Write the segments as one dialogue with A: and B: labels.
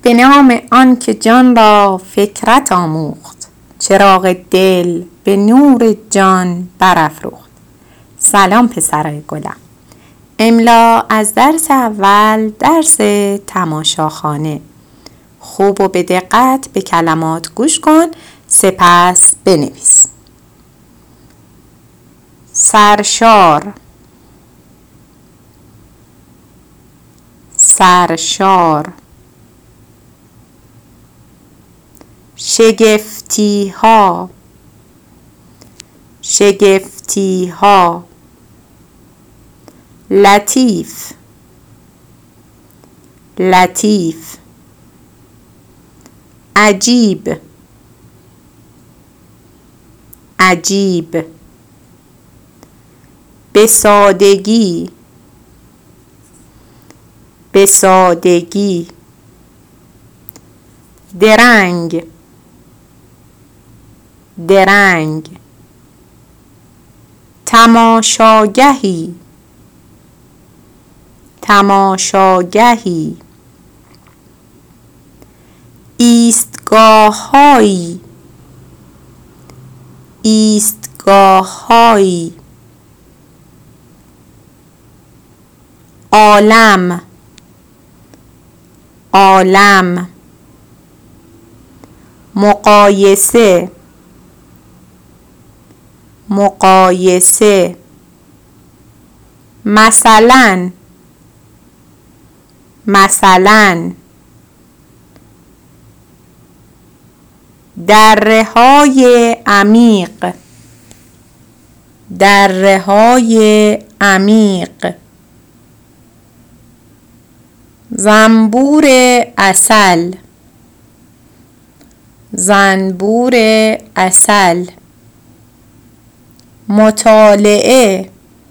A: به نام آن که جان را فکرت آموخت، چراغ دل به نور جان برافروخت. سلام پسرای گلم. املا از درس اول، درس تماشاخانه. خوب و به دقت به کلمات گوش کن، سپس بنویس. سرشار، سرشار. شگفتی ها، شگفتی ها. لطیف، لطیف. عجیب، عجیب. بسادگی، بسادگی. درنگ، درنگ. تماشاگهی، تماشاگهی. ایستگاه‌هایی، ایستگاه‌هایی. عالم، عالم. مقایسه، مقایسه. مثلاً، مثلاً. دره‌های عمیق، دره‌های عمیق. زنبور عسل، زنبور عسل. مطالعه،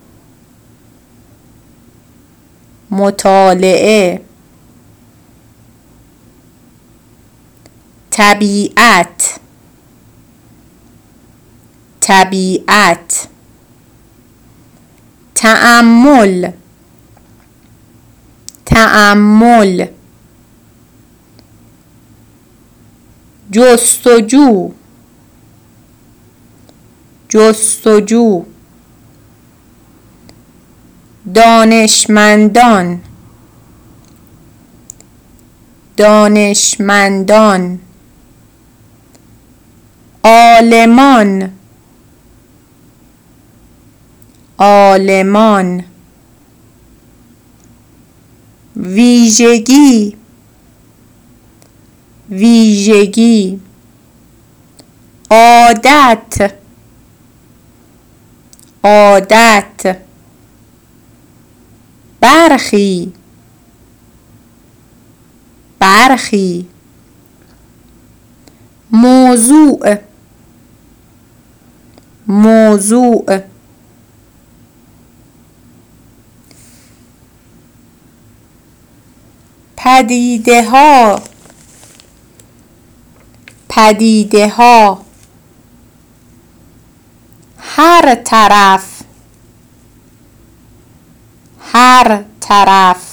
A: مطالعه. طبیعت، طبیعت. تأمل، تأمل. جستجو، جستجو. دانشمندان، دانشمندان. عالمان، عالمان. ویژگی، ویژگی. عادت، عادت. برخی، برخی. موضوع، موضوع. پدیده ها، پدیده ها. هر طرف، هر طرف.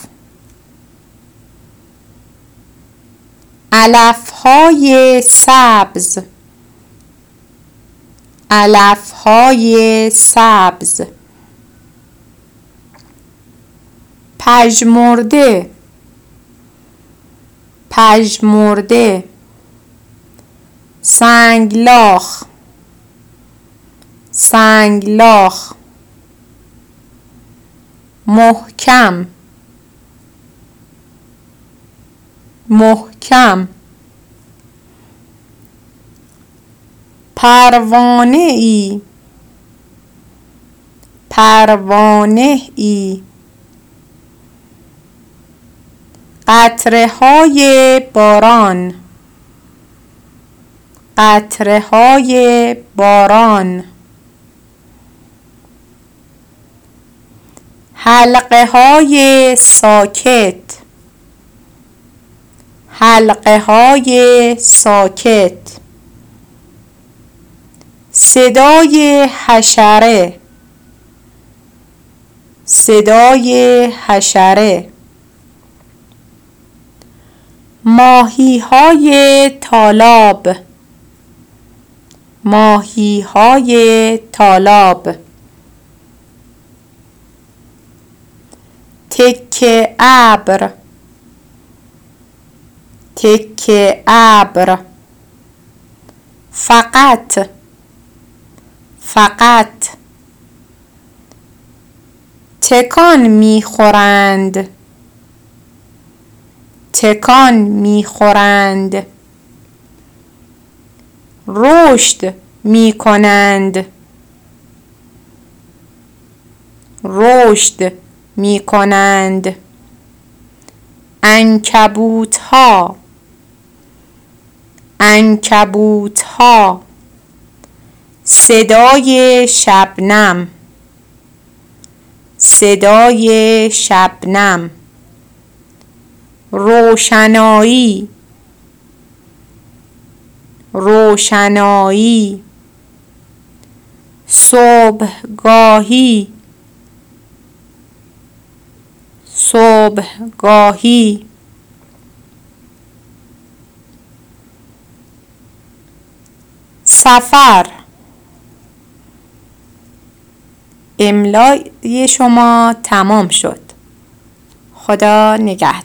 A: علف‌های سبز، علف‌های سبز. پژمرده، پژمرده. سنگلاخ، سنگلاخ. محکم، محکم. پروانه‌ای، پروانه‌ای. قطره‌های باران، قطره‌های باران. حلقه‌های ساکت، حلقه‌های ساکت. صدای حشره، صدای حشره. ماهی های تالاب، ماهی های تالاب. تکه ابر، تکه ابر. فقط، فقط. تکان میخورند، تکان میخورند. رشد میکنند، رشد میکنند. عنکبوت‌ها، عنکبوت‌ها. صدای شبنم، صدای شبنم. روشنایی، روشنایی. صبحگاهی، صبحگاهی. سفر. املای شما تمام شد. خدا نگهدار.